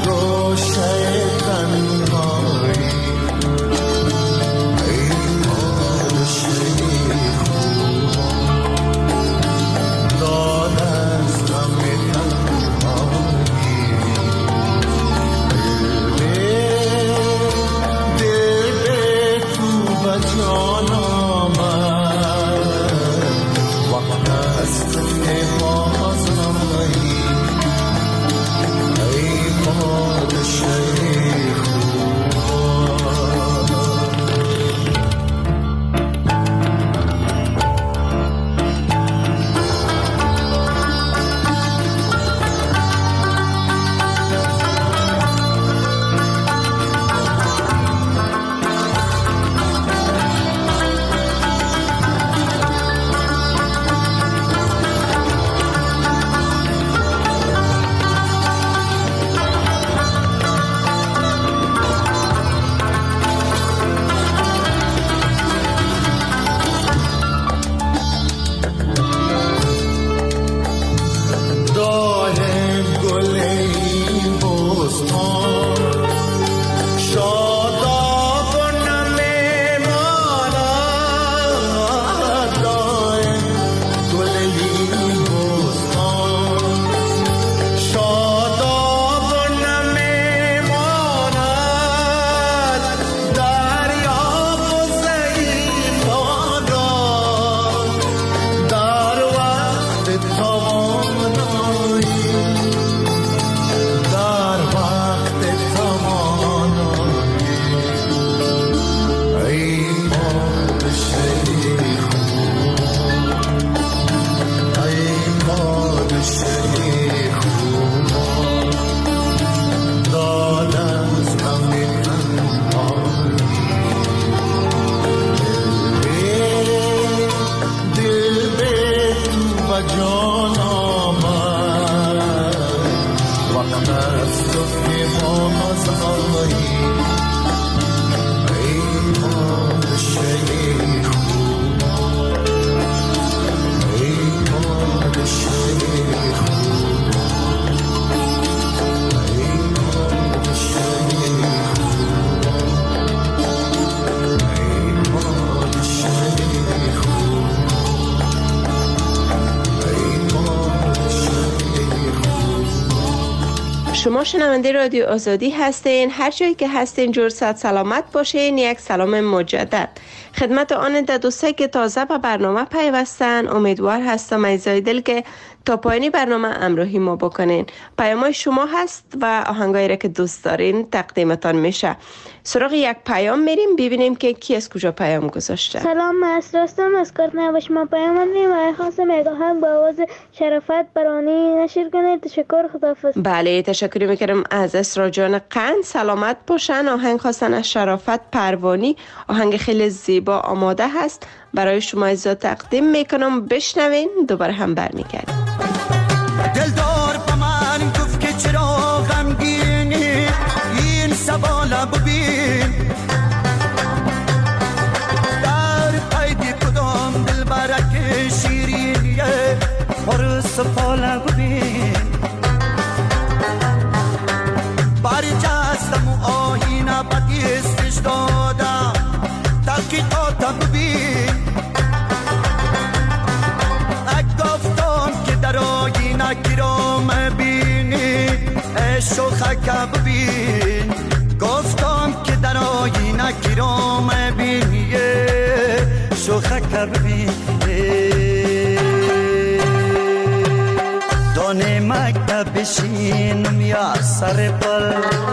شما شنونده رادیو آزادی هستین. هر جایی که هستین جور صحت سلامت باشین. یک سلام مجدد خدمت آن دوستایی که تازه به برنامه پیوستن. امیدوار هستم عزیزای دل که تا پایانی برنامه همراهی ما بکنین. پیامای شما هست و آهنگایی را که دوست دارین تقدیمتان میشه. سراغ یک پیام میریم ببینیم که کی از کجا پیام گذاشته. سلام، من رستم از کارتنباش. من پیام میدم و خواستم یک آهنگ با آواز شرافت برانی نشر کنید. تشکر، خداحافظ. بله، تشکر میکنم از اسرا جان قند. سلامت باشن. آهنگ خواستن از شرافت پروانی. آهنگ خیلی زیبا آماده هست برای شما عزیزا تقدیم میکنم. بشنوین دوباره هم برمیگردیم. دلدار با من گفت که چرا غمگینی، این سوالا ببین در قید کدام دلبرک شیرینیه، پرس پالا ببین برجستم و آهینه بدیستش دادم تحقیقاتا ببین گفتم که در آینه گرام بینی شوخک ببین، گفتم که در آینه گرام بینی شوخک ببین دانه مکتب بشینم یا سر پل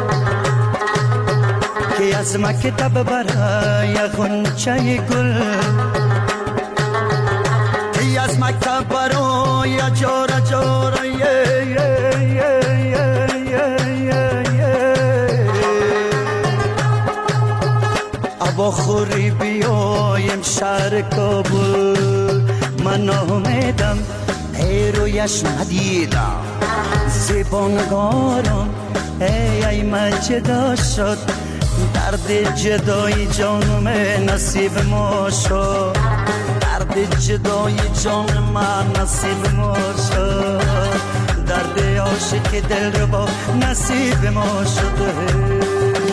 که از مکتب برای غنچه گل از مکتب برای جارا جارا ابا خوری بیایم شهر کابل. من آمدم رویش ندیدم زبانگارم ای من جدا شد درد جدای جانم نصیب ما شد، درد جدای جان من نصیب ما شد، درد عاشق دل رو با نصیب ما شده.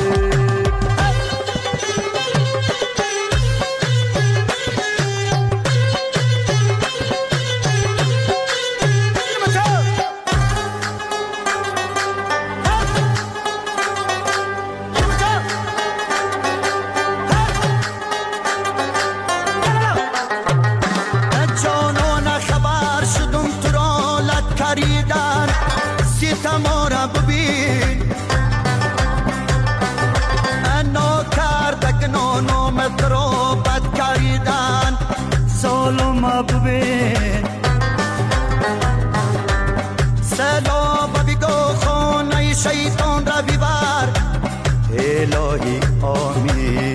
سلام بگو خانه شیطان را بیبر الهی آمین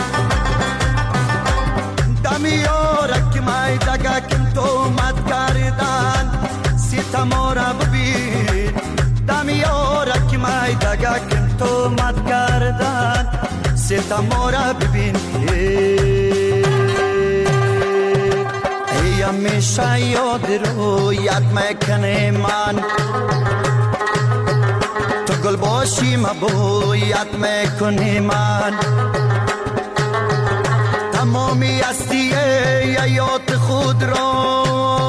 دمیارک مای دگکم تو مد کردن ستما را ببین دمیارک مای دگکم تو مد کردن ستما را ببین همیشه یاد رویت میکنه من تو گل باشی مبویت میکنه من تمامی هستی یاد خود را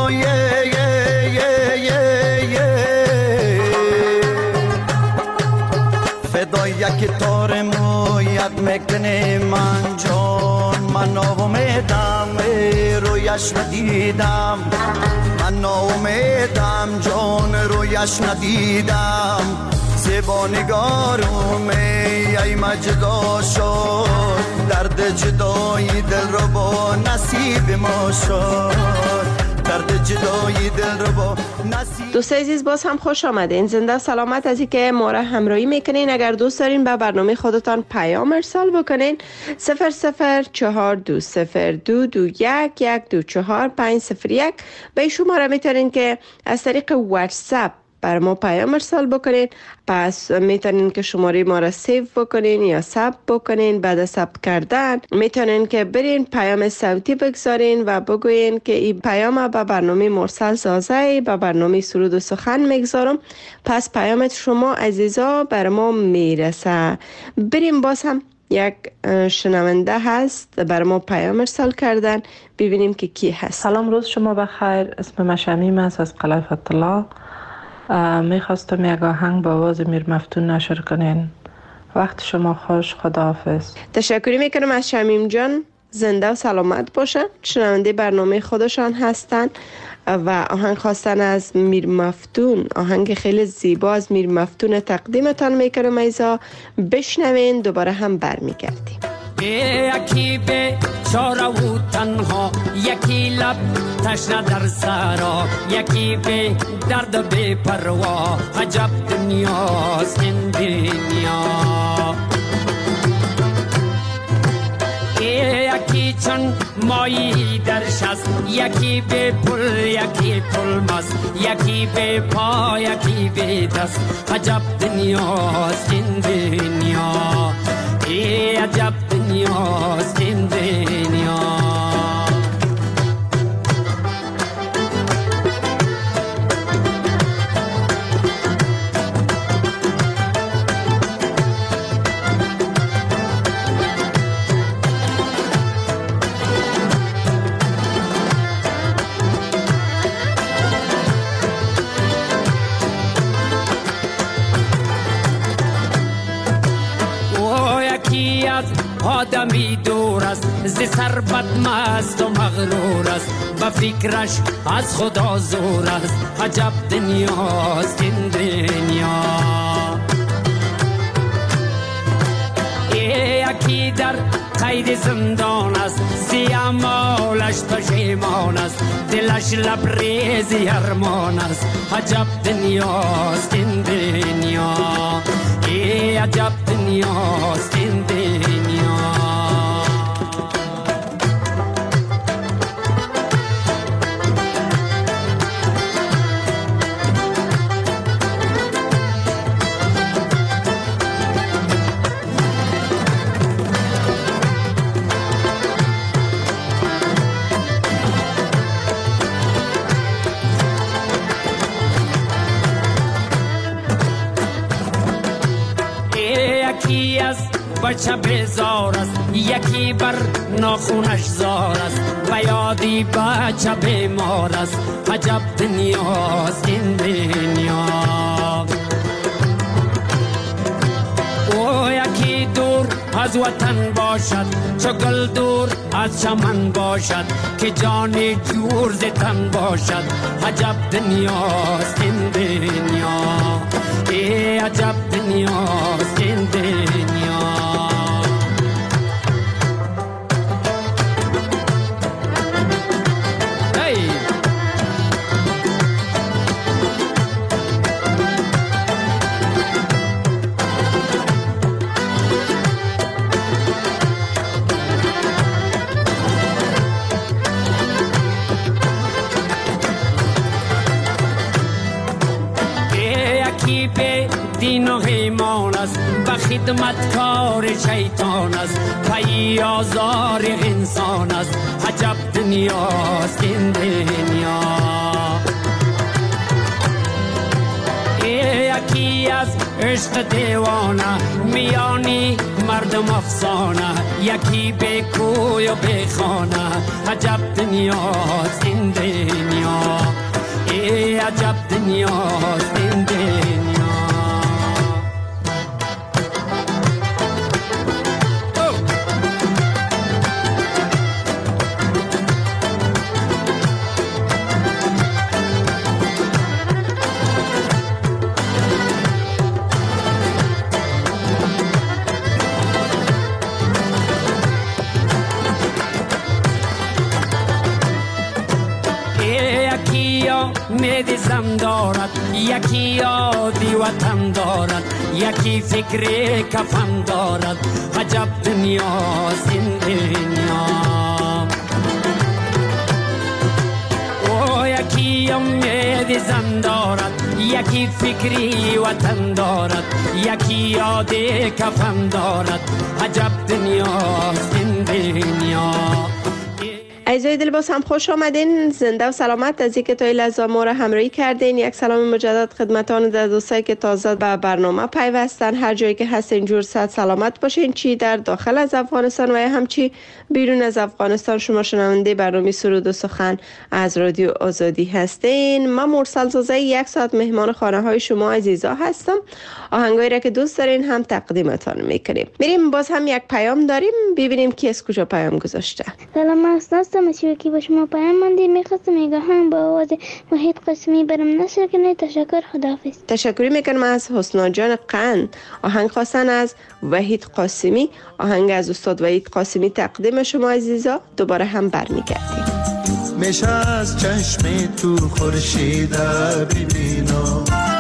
فدای یک تار مویت میکنه من جان. من امیدم رویش ندیدم، من امیدم جان رویش ندیدم زبانگارم ای مجدا شد درد جدای دل رو با نصیب ما شد، درد جدای دل رو با نصیب. دوست عزیز باز هم خوش آمدین. زنده سلامت از اینکه ما را همراهی میکنین. اگر دوست دارین به برنامه خودتان پیام ارسال بکنین 004202221124501 به شماره میتونین که از طریق واتساپ بر ما پیام ارسال بکنین. پس میتونین که شماره ما را سیو بکنین یا ثبت بکنین. بعد ثبت کردن میتونین که برین پیام صوتی بگذارین و بگوین که این پیام به برنامه مرسل سازه به برنامه سرود و سخن میگذارم. پس پیامت شما عزیزا بر ما میرسه. بریم باز هم یک شنونده هست بر ما پیام ارسال کردن، ببینیم که کی هست. سلام، روز شما بخیر. اسم من شمیم است از قلعه فتح الله. میخواستم یک آهنگ با آواز میر مفتون نشر کنین. وقت شما خوش. خداحافظ. تشکر میکنم از شمیم جان. زنده و سلامت باشن. شنونده برنامه خودشان هستن و آهنگ خواستن از میر مفتون. آهنگ خیلی زیبا از میر مفتون تقدیمتان میکنم. ایزا بشنوین، دوباره هم برمیگردیم. یکی به چاره و تنها، یکی لب تشنه در سرا، یکی به درد و به پروا. عجب دنیاست این دنیا. یکی چون مایی در شست، یکی به پل، یکی پل مست، یکی به پا، یکی به دست. عجب دنیاست این دنیا. عجب دنیاست این دنیا. آدمی دور است، ز ثروت مست و مغرور است، به فکرش از خدا زور است. عجب دنیاست این دنیا. یکی در قید زندان است، زی اعمالش پشیمان است، دلش لبریزی ارمان است. عجب دنیاست این دنیا. عجب دنیاست این دنیا. یکی از بچه بیزار است، یکی بر ناخونش زار است، و یادی بچه بیمار است. عجب دنیاست این دنیا. او یکی دور از وطن باشد، چو گل دور از چمن باشد، که جانی جور ز تن باشد. عجب دنیاست این دنیا. عجب دنیاست این دنیا. دین و ایمان است، به خدمتکار شیطان است، پی آزار انسان است. عجب دنیاست این دنیا. یکی از عشق دیوانه، میانی مردم افسانه، یکی به کوی و به خانه. عجب دنیاست این دنیا. عجب دنیاست این دنیا. امید زم دارد، یکی یادی وطن دارد، یکی فکر کفن دارد. عجب دنیاست این دنیا. او یکی امید زم دارد، یکی فکری وطن دارد، یکی یادی کفن دارد. عجب دنیاست این دنیا. عزیزای دلباز هم خوش آمدین. زنده و سلامت از اینکه تا این لحظه ما را همراهی کردین. یک سلام مجدد خدمتان در دوستایی که تازه به برنامه پیوستن. هر جایی که هستین جور صحت سلامت باشین، چی در داخل از افغانستان و همچی بیرون از افغانستان. شما شنونده برنامه سرود و سخن از رادیو آزادی هستین. من مرسل زوزه یک ساعت مهمان خانه های شما عزیزا هستم. آهنگایی را که دوست دارین هم تقدیمتان میکنیم. میریم باز هم یک پیام داریم، ببینیم کی از کجا پیام گذاشته. سلام، هستم شوکی با شما پیام مندی. میخواستم یک آهنگ با آواز وحید قاسمی برام نشر کنید. تشکر، خداحافظ. تشکری میکنم از حسنا جان قند. آهنگ خواستن از وحید قاسمی. آهنگ از استاد وحید قاسمی تقدیم شما عزیزا. دوباره هم برمیگردیم. میشه از چشم تو خورشید ببینم،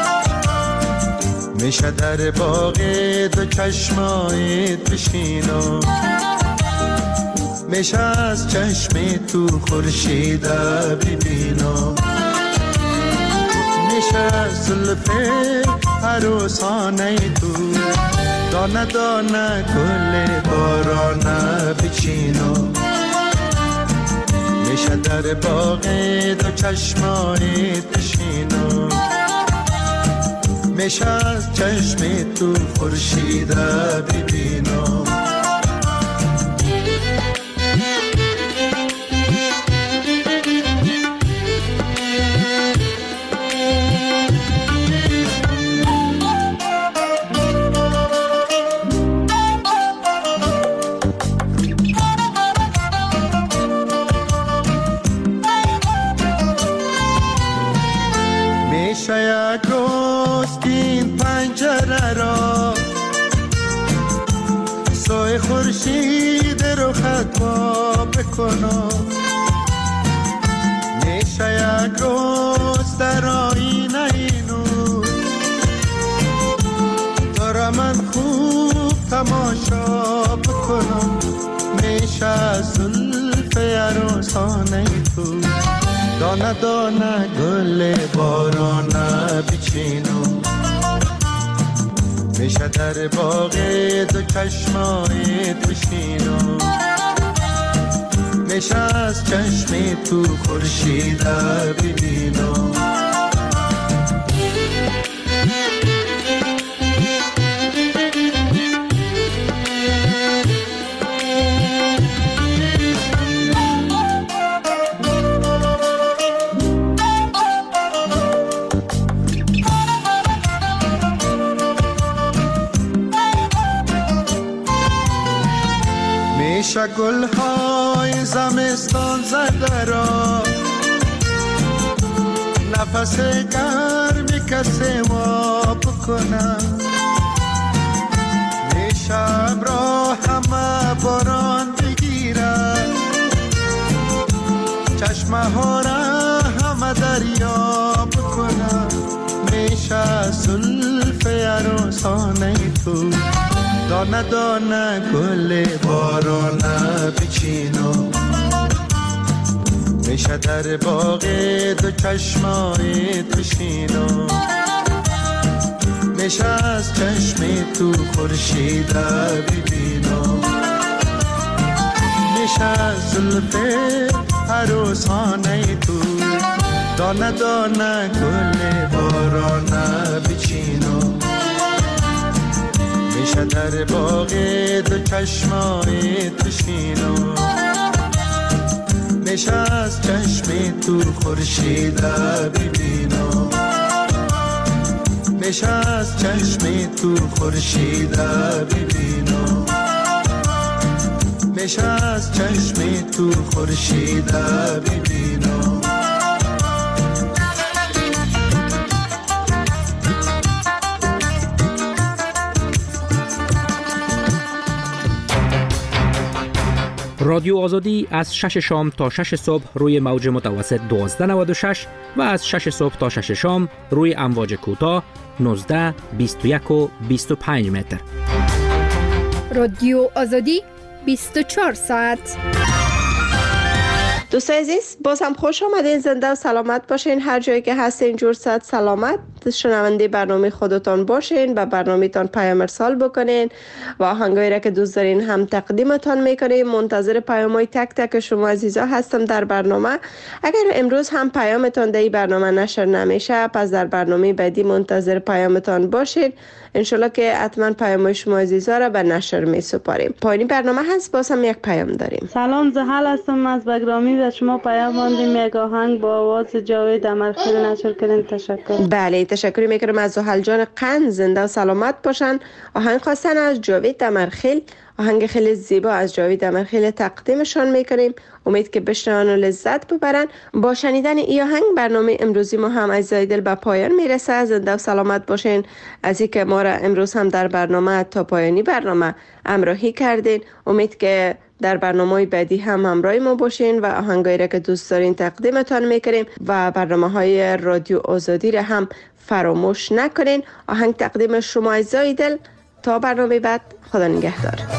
میشه در باغ دو چشمایت بشینم، میشه از چشم تو خورشید ببینم، میشه از زلف عروسانه تو دانه دانه گل بارانه بچینم، میشه در باغ دو چشمایت بشینم، میشه از چشم تو خورشید ببینم. میشه یک روز این پنجره را سوی خورشید رو خطا بکنم، میشه یک روز در آینه نور تو را من خوب تماشا بکنم، میشه از زلف عروسانه تو دانه دانه گل بارانه بچینم، میشه در باغ دو چشمایت بشینم، میشه از چشم تو خورشید ببینم. میشه گل‌های زمستان زده را نفس گرمی کسی ما بکنم، میشه را همه باران بگیرم، چشمه ها را همه دریا بکنم، میشه زلف عروسانه تو دانه دانه گل بارانه بچینم، میشه در باغ دو چشمایت بشینم، میشه از چشم تو خورشید ببینم، میشه از زلف عروسانه تو دانه دانه گل بارانه بچینم، میشه در باغ دو چشمایت بشینم، میشه از چشم تو خورشید ببینم، میشه از چشم تو خورشید ببینم، میشه از چشم تو خورشید ببینم. رادیو آزادی از 6 شام تا 6 صبح روی موج متوسط 1296 و از 6 صبح تا 6 شام روی امواج کوتاه 19، 21 و 25 متر. رادیو آزادی 24 ساعت. دوستای عزیز باز هم خوش آمدین، زنده و سلامت باشین. هر جایی که هستین جور صحت سلامت شنونده برنامه خودتان باشین، به برنامه تان پیام ارسال بکنین و آهنگایی را که دوست دارین هم تقدیمتان میکنیم. منتظر پیامای تک تک شما عزیزا هستم در برنامه. اگر امروز هم پیامتان در این برنامه نشر نمیشه، پس در برنامه بعدی منتظر پیامتان باشین. انشالله که حتما پیامای شما عزیزا را به نشر می سپاریم. پایین برنامه هست باز هم یک پیام داریم. سلام، زحل هستم از بگرامی و شما پیام ماندیم یک آهنگ با آواز جاوید امرخیل نشر کردین. تشکر. بله تشکر میکنم از زحل جان قند، زنده و سلامت باشن. آهنگ خواستن از جاوید امرخیل، آهنگ خیلی زیبا از جاوید امرخیل تقدیمشان میکنیم. امید که بشنون و لذت ببرن. با شنیدن این آهنگ برنامه امروزی ما هم از دل به پایان میرسه. زنده و سلامت باشین. از اینکه ما را امروز هم در برنامه تا پایانی برنامه همراهی کردین. امید که در برنامه بعدی هم همراه ما باشین و آهنگایی را که دوست دارین تقدیمتان میکنیم و برنامه‌های رادیو آزادی را هم فراموش نکنین. آهنگ تقدیم شما از دل. تا برنامه بعد، خدا نگهدار.